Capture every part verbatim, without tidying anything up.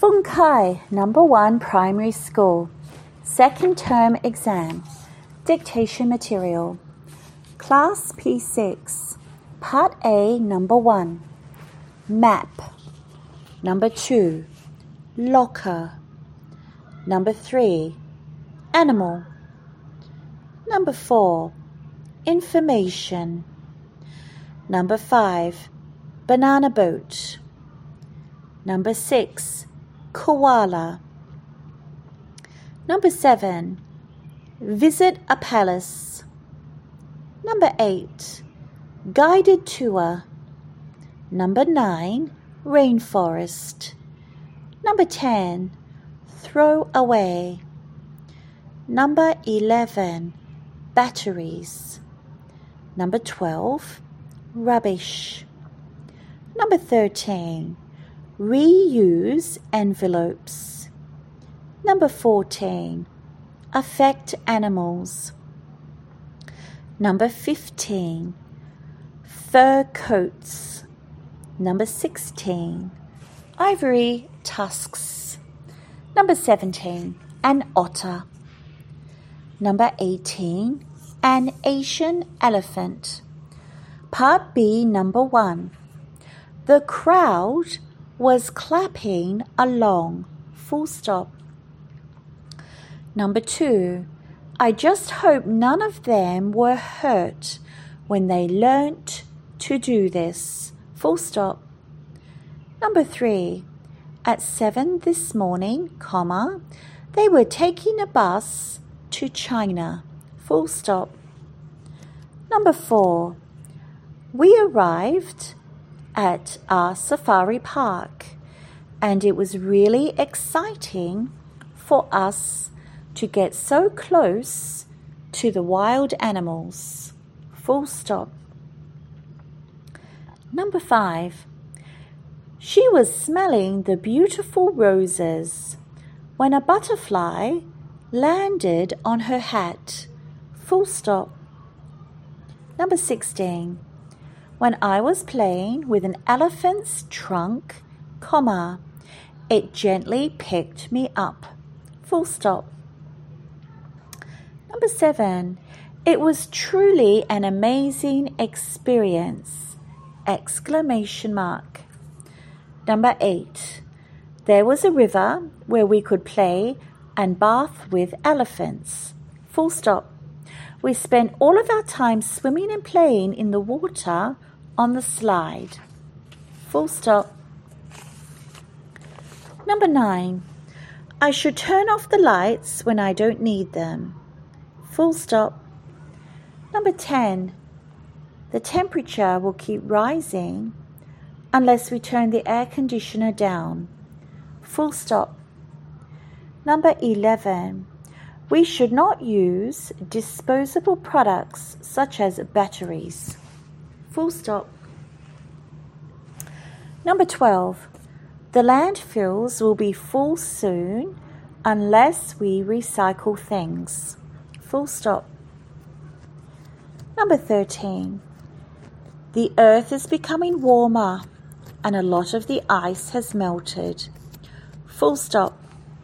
Fung Kai, Number One Primary School, Second Term Exam, Dictation Material, Class P six, Part A, Number One, Map, Number Two, Locker, Number Three, Animal, Number Four, Information, Number Five, Banana Boat, Number Six, Koala, Number Seven, Visit a Palace, Number Eight, Guided Tour, Number Nine, Rainforest, Number Ten, Throw Away, Number Eleven, Batteries, Number Twelve, Rubbish, Number Thirteen, Reuse envelopes, Number fourteen, Affect animals, Number fifteen, Fur coats, Number sixteen, Ivory tusks, Number seventeen, An otter, Number eighteen, An Asian elephant. Part B, Number One. The crowd was clapping along, full stop. Number two, I just hope none of them were hurt when they learnt to do this, full stop. Number three, at seven this morning, comma, they were taking a bus to China, full stop. Number four, we arrived at our safari park and it was really exciting for us to get so close to the wild animals, full stop. Number five, she was smelling the beautiful roses when a butterfly landed on her hat, full stop. Number sixteen, when I was playing with an elephant's trunk, comma, it gently picked me up, full stop. Number seven, it was truly an amazing experience, exclamation mark. Number eight, there was a river where we could play and bath with elephants, full stop. We spent all of our time swimming and playing in the water on the slide, full stop. Number nine, I should turn off the lights when I don't need them, full stop. Number ten, the temperature will keep rising unless we turn the air conditioner down, full stop. Number eleven, we should not use disposable products such as batteries, full stop. Number twelve, the landfills will be full soon unless we recycle things, full stop. Number thirteen, the earth is becoming warmer and a lot of the ice has melted, full stop.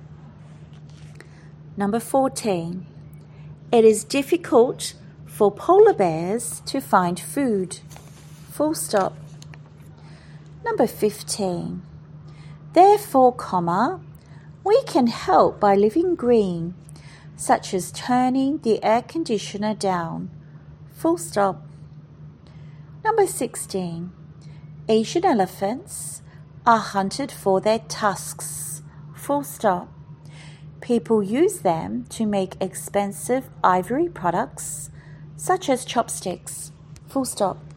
Number fourteen, it is difficult for polar bears to find food, full stop. Number fifteen, therefore, comma, we can help by living green, such as turning the air conditioner down, full stop. Number sixteen, Asian elephants are hunted for their tusks, full stop. People use them to make expensive ivory products such as chopsticks, full stop.